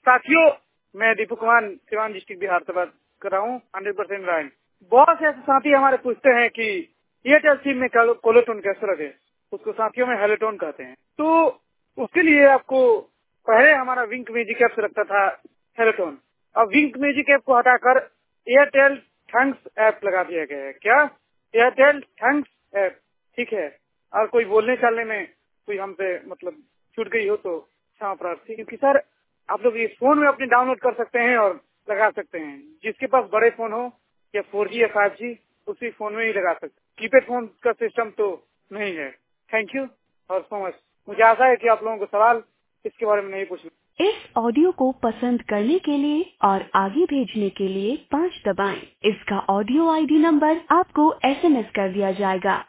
साथियों, मैं दीपक कुमार सिवान डिस्ट्रिक्ट बिहार से बात कर रहा हूँ 100% रायन। बहुत से ऐसे साथी हमारे पूछते हैं कि एयरटेल सिम में कोलोटोन कैसे लगे, उसको साथियों में हेलोटोन कहते हैं। तो उसके लिए आपको पहले हमारा विंक म्यूजिक ऐप से लगता था हेलोटोन। अब विंक म्यूजिक ऐप को हटाकर एयरटेल थैंक्स ऐप लगा दिया गया है। क्या? एयरटेल थैंक्स ऐप, ठीक है। और कोई बोलने चालने में कोई हमसे मतलब छूट गई हो तो क्षमा प्रार्थी, क्योंकि सर आप लोग इस फोन में अपने डाउनलोड कर सकते हैं और लगा सकते हैं। जिसके पास बड़े फोन हो या 4G या 5G उसी फोन में ही लगा सकते हैं। कीपैड फोन का सिस्टम तो नहीं है। थैंक यू और सो मच। मुझे आशा है कि आप लोगों को सवाल इसके बारे में नहीं पूछना। इस ऑडियो को पसंद करने के लिए और आगे भेजने के लिए 5 दबाएं। इसका ऑडियो ID नंबर आपको SMS कर दिया जाएगा।